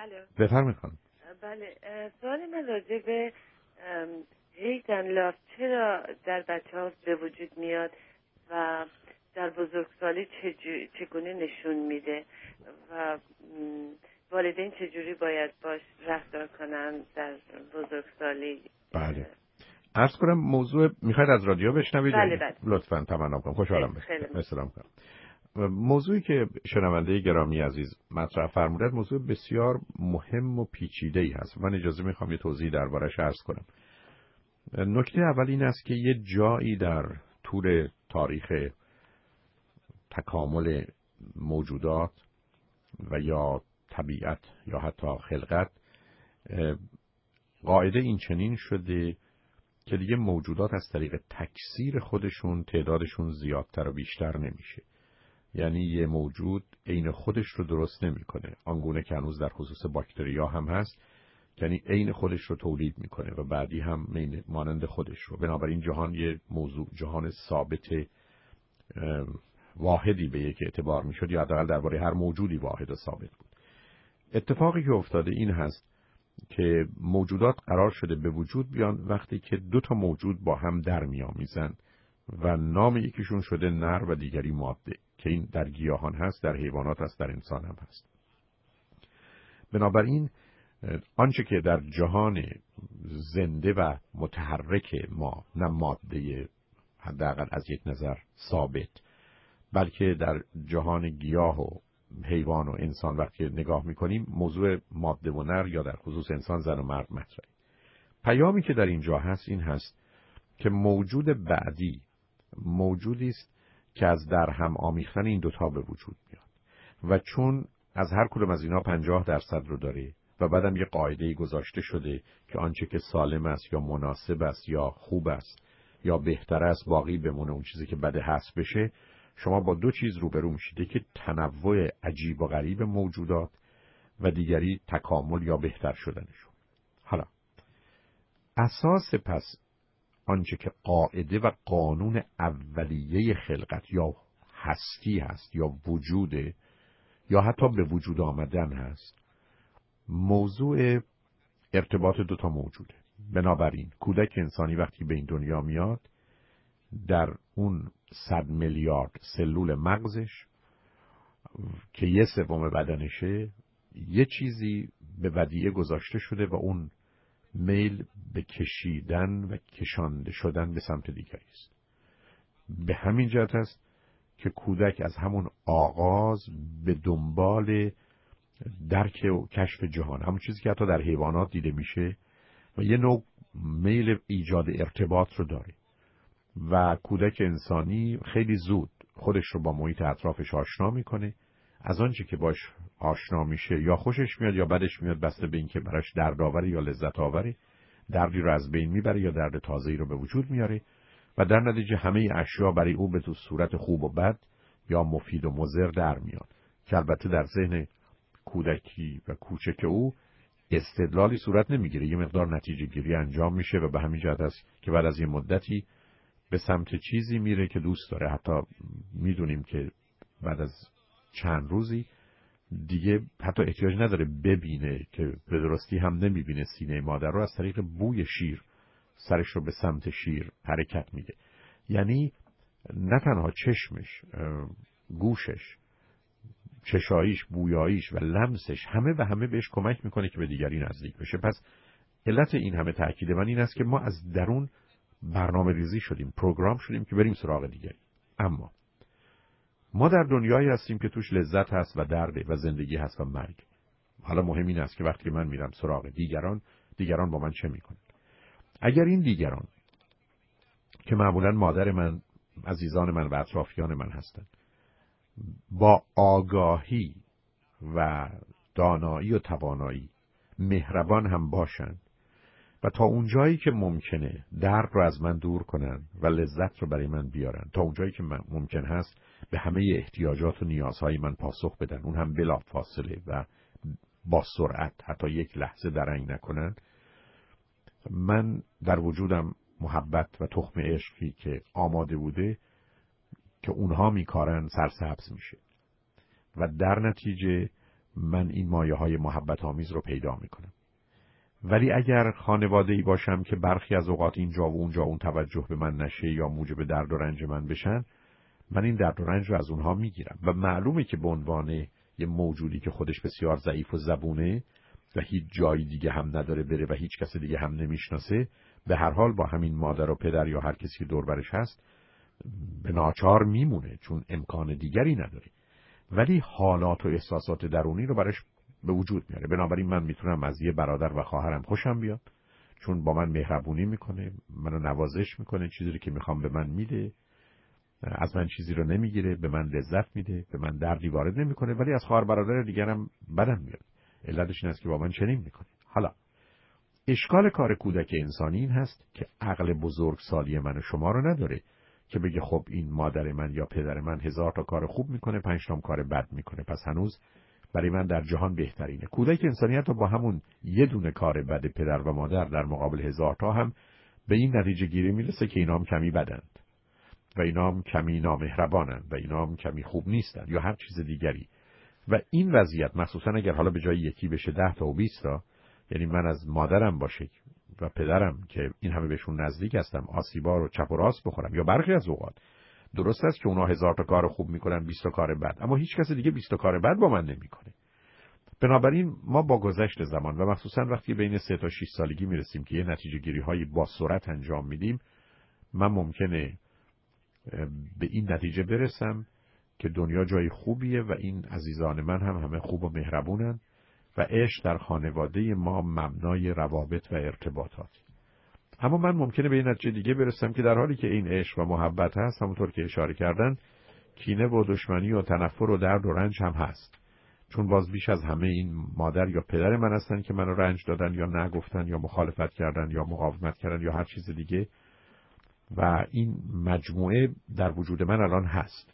الو. بفرمایید خانم. بله، سوال من راجع به هیدن لاف چرا در بچه‌ها به وجود میاد و در بزرگسالی چگونه نشون میده و والدین چجوری باید باش رفتار کنن در بزرگسالی؟ بله. عرض کنم موضوع میخواید از رادیو بشنوید؟ بله. لطفاً تمنا کنم. خوشحالم بشم. موضوعی که شنونده گرامی عزیز مطرح فرمودند موضوع بسیار مهم و پیچیده‌ای هست. من اجازه میخوام یه توضیح دربارش عرض کنم. نکته اول این است که یه جایی در طول تاریخ تکامل موجودات و یا طبیعت یا حتی خلقت قاعده این چنین شده که دیگه موجودات از طریق تکثیر خودشون تعدادشون زیادتر و بیشتر نمیشه. یعنی یه موجود عین خودش رو درست نمیکنه، آنگونه که هنوز در خصوص باکتریا هم هست، یعنی عین خودش رو تولید میکنه و بعدی هم مانند خودش رو. بنابراین جهان یه موضوع جهان ثابت واحدی به یک اعتبار میشد، یا حداقل درباره هر موجودی واحد و ثابت بود. اتفاقی که افتاده این هست که موجودات قرار شده به وجود بیان وقتی که دو تا موجود با هم در میامیزن و نام یکیشون شده نر و دیگری ماده، که این در گیاهان هست، در حیوانات هست، در انسان هم هست. بنابراین آنچه که در جهان زنده و متحرک ما، نه ماده حداقل از یک نظر ثابت، بلکه در جهان گیاه و حیوان و انسان وقتی نگاه میکنیم موضوع ماده و نر یا در خصوص انسان زن و مرد مطرحه. پیامی که در اینجا هست این هست که موجود بعدی موجودی است که از در هم آمیختن این دوتا به وجود میاد و چون از هر کدوم از اینا 50% رو داره و بعدم یه قاعده‌ای گذاشته شده که آنچه که سالم است یا مناسب است یا خوب است یا بهتر است باقی بمونه، اون چیزی که بده هست بشه، شما با دو چیز روبرو میشید که تنوع عجیب و غریب موجودات و دیگری تکامل یا بهتر شدنشون. حالا اساس پس آنچه که قاعده و قانون اولیه خلقت یا هستی هست یا وجوده یا حتی به وجود آمدن هست، موضوع ارتباط دوتا موجوده. بنابراین کودک انسانی وقتی به این دنیا میاد در اون 100 میلیارد سلول مغزش که 1/3 بدنشه یه چیزی به ودیعه گذاشته شده و اون میل به کشیدن و کشانده شدن به سمت دیگری است. به همین جهت است که کودک از همون آغاز به دنبال درک و کشف جهان، همون چیزی که حتی در حیوانات دیده میشه، و یه نوع میل ایجاد ارتباط رو داره و کودک انسانی خیلی زود خودش رو با محیط اطرافش آشنا میکنه. از آنچه که باش آشنا میشه یا خوشش میاد یا بدش میاد، بسته به اینکه براش دردآوره یا لذت آوره، دردی رو از بین میبره یا درد تازه‌ای رو به وجود میاره و در نتیجه همه اشیا برای او به تو صورت خوب و بد یا مفید و مضر در میاد که البته در ذهن کودکی و کوچک او استدلالی صورت نمیگیره، یه مقدار نتیجه گیری انجام میشه و به همین جهت است که بعد از یه مدتی به سمت چیزی میره که دوست داره. حتی میدونیم که بعد از چند روزی دیگه حتی احتیاج نداره ببینه، که به درستی هم نمیبینه سینه مادر رو، از طریق بوی شیر سرش رو به سمت شیر حرکت میده. یعنی نه تنها چشمش، گوشش، چشاییش، بویاییش و لمسش همه و همه بهش کمک میکنه که به دیگری نزدیک بشه. پس علت این همه تأکید من این است که ما از درون برنامه ریزی شدیم، پروگرام شدیم که بریم سراغ دیگری. اما ما در دنیایی هستیم که توش لذت هست و درد و زندگی هست و مرگ. حالا مهم این است که وقتی من میرم سراغ دیگران با من چه میکنن. اگر این دیگران که معمولا مادر من، عزیزان من و اطرافیان من هستند، با آگاهی و دانایی و توانایی مهربان هم باشند و تا اونجایی که ممکنه درد رو از من دور کنن و لذت رو برای من بیارن، تا اونجایی که ممکن هست به همه احتیاجات و نیازهای من پاسخ بدن، اون هم بلا فاصله و با سرعت، حتی یک لحظه درنگ نکنن، من در وجودم محبت و تخم عشقی که آماده بوده که اونها میکارن سرسبز میشه و در نتیجه من این مایه‌های محبت آمیز رو پیدا میکنم. ولی اگر خانواده‌ای باشم که برخی از اوقات اینجا و اونجا اون توجه به من نشه یا موجب درد و رنج من بشن، من این درد و رنج رو از اونها میگیرم و معلومه که به عنوان یه موجودی که خودش بسیار ضعیف و زبونه و هیچ جایی دیگه هم نداره بره و هیچ کس دیگه هم نمیشناسه، به هر حال با همین مادر و پدر یا هر کسی که دور برش هست به ناچار میمونه، چون امکان دیگری نداره. ولی حالات و احساسات درونی رو برش به وجود میاره. بنابراین من میتونم از یه برادر و خواهرم خوشم بیاد، چون با من مهربونی میکنه، منو نوازش میکنه، چیزی که میخوام به من میده، از من چیزی رو نمیگیره، به من لذت میده، به من دردی وارد نمیکنه. ولی از خواهر برادر دیگرم بدم میاد. علتش این است که با من چنین میکنه. حالا اشکال کار کودک انسانی این هست که عقل بزرگسالی من و شما رو نداره که بگه خب این مادر من یا پدر من 1000 تا کار خوب میکنه، 5 تا کار بد میکنه، پس هنوز برای من در جهان بهترینه. کودک انسانی حتی با همون یه دونه کار بد پدر و مادر در مقابل 1000 تا هم به این نتیجه گیری میرسه که اینا هم کمی بدند و اینا هم کمی نامهربانند و اینا هم کمی خوب نیستند یا هر چیز دیگری. و این وضعیت مخصوصا اگر حالا به جای یکی بشه 10 تا و 20 تا، یعنی من از مادرم باشه و پدرم که این همه بهشون نزدیک هستم آسیبا رو چپ و راست بخورم، یا برخی از اوقات درست است که اونا 1000 تا کار خوب میکنن 20 تا کار بد، اما هیچ کس دیگه 20 تا کار بد با من نمیکنه. بنابراین ما با گذشت زمان و مخصوصا وقتی بین 3 تا 6 سالگی میرسیم که یه نتیجه گیری هایی با سرعت انجام میدیم، من ممکنه به این نتیجه برسم که دنیا جای خوبیه و این عزیزان من هم همه خوب و مهربونن و عشق در خانواده ما مبنای روابط و ارتباطات. اما من ممکنه به این نتیجه دیگه برسم که در حالی که این عشق و محبت هست، همونطور که اشاره کردن، کینه و دشمنی و تنفر و درد و رنج هم هست، چون باز بیش از همه این مادر یا پدر من هستن که منو رنج دادن یا نگفتن یا مخالفت کردن یا مقاومت کردن یا هر چیز دیگه، و این مجموعه در وجود من الان هست.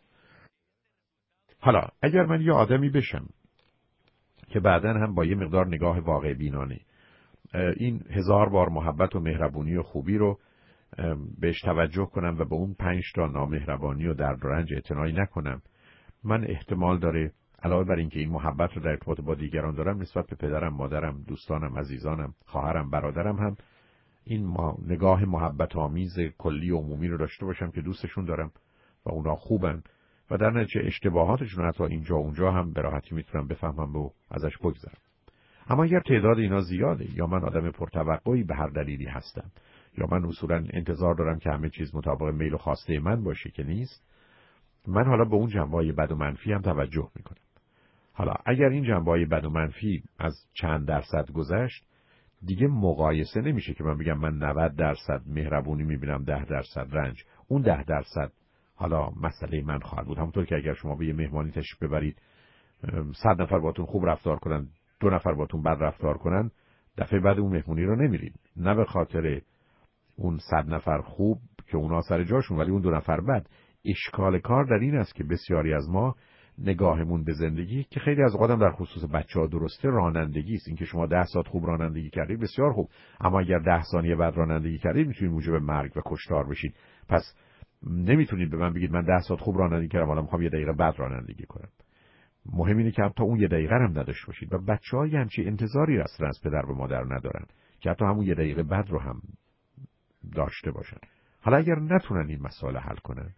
حالا اگر من یه آدمی بشم که بعداً هم با یه مقدار نگاه واقع بینانه این 1000 بار محبت و مهربونی و خوبی رو بهش توجه کنم و به اون 5 تا نامهربانی و درد و رنج اعتنایی نکنم، من احتمال داره علاوه بر اینکه این محبت رو در ارتباط با دیگران دارم نسبت به پدرم، مادرم، دوستانم، عزیزانم، خواهرم، برادرم هم این نگاه محبت آمیز کلی و عمومی رو داشته باشم که دوستشون دارم و اونا خوبن و در نتیجه اشتباهاتشون حتی اینجا و اونجا هم به راحتی میتونم بفهمم و ازش بگذرم. اما اگر تعداد اینا زیاده یا من آدم پرتوقعی به هر دلیلی هستم یا من اصولا انتظار دارم که همه چیز مطابق میل و خواسته من باشه که نیست، من حالا به اون جنبه‌های بد و منفی هم توجه میکنم. حالا اگر این جنبه‌های بد و منفی از چند درصد گذشت، دیگه مقایسه نمیشه که من بگم من 90% مهربونی میبینم 10% رنج. اون 10% حالا مسئله من خواهد بود. همونطور که اگر شما به یه مهمانی تشریف ببرید 100 نفر باتون خوب رفتار کنن، 2 نفر باتون بد رفتار کنن، دفعه بعد اون مهمونی رو نمیرید، نه به خاطر اون 100 نفر خوب که اونا سر جاشون ولی اون 2 نفر بد. اشکال کار در این است که بسیاری از ما نگاهمون به زندگی که خیلی از اوقات در خصوص بچه‌ها درسته رانندگی است. اینکه شما 10 ساعت خوب رانندگی کردید بسیار خوب، اما اگر 10 ثانیه بعد رانندگی کردید میتونید موجب مرگ و کشتار بشید. پس نمیتونید به من بگید من 10 ساعت خوب رانندگی کردم حالا میخوام 1 دقیقه بعد رانندگی کنم. مهم اینه که حتی اون 1 دقیقه هم نداشته باشید و بچه‌ها همچین انتظاری اصلا از پدر و مادر ندارن که حتی همون 1 دقیقه بعد رو هم داشته باشن. حالا اگر نتونن این مسائل حل کنن،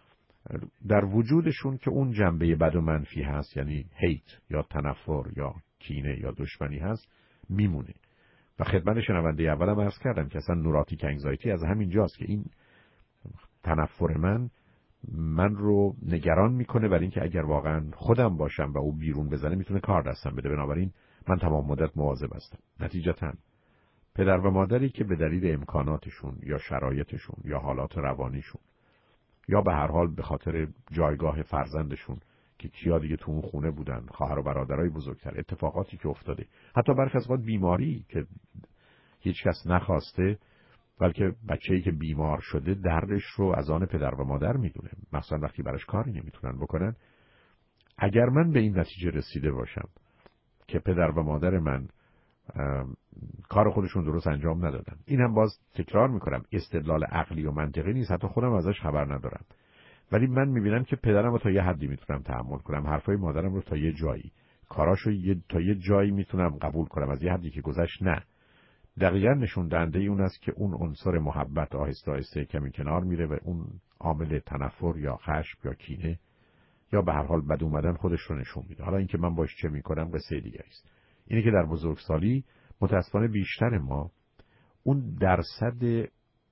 در وجودشون که اون جنبه بد و منفی هست، یعنی هیت یا تنفر یا کینه یا دشمنی هست، میمونه. و خدمت شنونده اولم عرض کردم که اصلا نوراتیک انگزایتی از همین جاست که این تنفر من رو نگران میکنه برای اینکه اگر واقعا خودم باشم و او بیرون بزنه میتونه کار دستم بده. بنابراین من تمام مدت مواظب هستم. نتیجتاً پدر و مادری که به دلیل امکاناتشون یا شرایطشون یا حالات روانیشون یا به هر حال به خاطر جایگاه فرزندشون که کیا دیگه تو اون خونه بودن، خواهر و برادرای بزرگتر، اتفاقاتی که افتاده، حتی برخی از اوقات بیماری که هیچ کس نخواسته، بلکه بچه‌ای که بیمار شده دردش رو از آن پدر و مادر میدونه، مثلا وقتی براش کاری نمیتونن بکنن. اگر من به این نتیجه رسیده باشم که پدر و مادر من کار خودشون درست انجام ندادن، این هم باز تکرار میکنم استدلال عقلی و منطقی نیست، حتی خودم ازش خبر ندارم، ولی من میبینم که پدرم رو تا یه حدی میتونم تحمل کنم، حرفای مادرم رو تا یه جایی، کاراشو تا یه جایی میتونم قبول کنم، از یه حدی که گذشت نه. دقیقاً نشون دهنده اون است که اون عنصر محبت آهسته آهسته کمی کنار میره و اون عامل تنفر یا خشم یا کینه یا به هر حال بد اومدن خودش رو نشون میده. حالا اینکه من باش چه میکنم قصه دیگه است. اینه که در بزرگسالی متاسفانه بیشتر ما اون درصد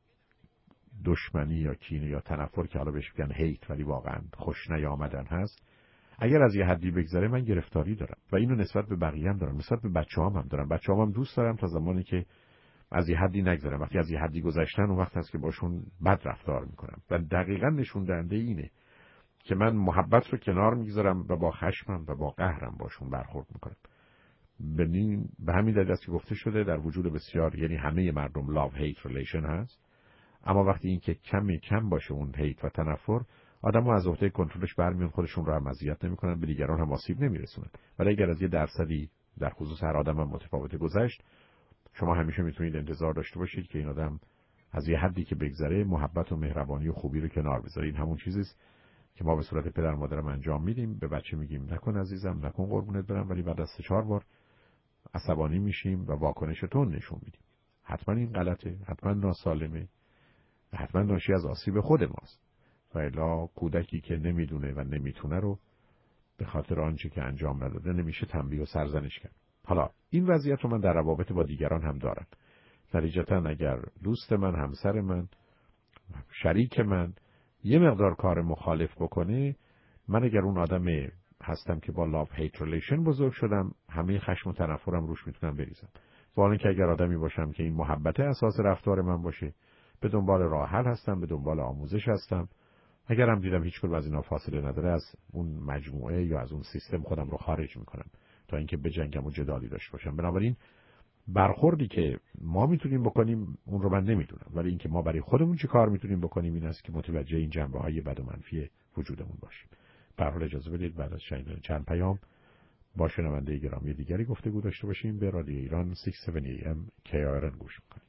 دشمنی یا کینه یا تنفر که حالا بهش میگن هیت ولی واقعا خوش نیامدن هست، اگر از یه حدی بگذره من گرفتاری دارم و اینو نسبت به بقیه هم دارم، نسبت به بچه‌هام هم دارم. بچه‌هام هم دوست دارم تا زمانی که از یه حدی نگذرم. وقتی از یه حدی گذشتن اون وقت هست که باشون بد رفتار میکنم و دقیقاً نشون دهنده اینه که من محبت رو کنار میگذارم و با خشمم و با قهرم باشون برخورد میکنم. به همین دلیل است که گفته شده در وجود بسیار، یعنی همه مردم لاو هیت ریلیشن هست، اما وقتی این که کم باشه اون هیت و تنفر، آدم‌ها از عهده کنترلش برمیان، خودشون رو هم اذیت نمی‌کنن، به دیگران هم آسیب نمی‌رسونن. ولی اگر از یه درصدی در خصوص هر آدم هم متفاوت گذشت، شما همیشه میتونید انتظار داشته باشید که این آدم از یه حدی که بگذره محبت و مهربانی و خوبی رو کنار بذاره. این همون چیزیست که ما به صورت پدر مادرم انجام میدیم. به بچه میگیم نکن عزیزم، نکن قربونت برم، ولی بعد از 3-4 بار عصبانی میشیم و واکنش تون نشون میدیم. حتما این غلطه، حتما ناسالمه، حتما ناشی از آسیب خود ماست. و الا کودکی که نمیدونه و نمیتونه رو به خاطر آنچه که انجام نداده نمیشه تنبیه و سرزنش کرد. حالا این وضعیت رو من در روابط با دیگران هم دارم. نتیجتا اگر دوست من، همسر من، شریک من یه مقدار کار مخالف بکنه، من اگر اون آدم هستم که با لاو هیت ریلیشن بزرگ شدم، همه خشم و تنفرم روش میتونم بریزم. والا که اگر آدمی باشم که این محبت اساس رفتار من باشه، به دنبال راه حل هستم، به دنبال آموزش هستم، اگر هم دیدم هیچ کدوم از اینا فاصله نداره، از اون مجموعه یا از اون سیستم خودم رو خارج میکنم تا اینکه بجنگم و جدالی داشته باشم. بنابراین برخوردی که ما میتونیم بکنیم اون رو من نمیدونم، ولی اینکه ما برای خودمون چه کار میتونیم بکنیم این است که متوجه این جنبه‌های بد و منفی وجودمون باشیم. به هر حال اجازه بدید بعد از شنیدن چند پیام با شنونده گرامی دیگری گفتگو داشته باشیم. به رادیو ایران 670 AM KIRN گوش میکنید.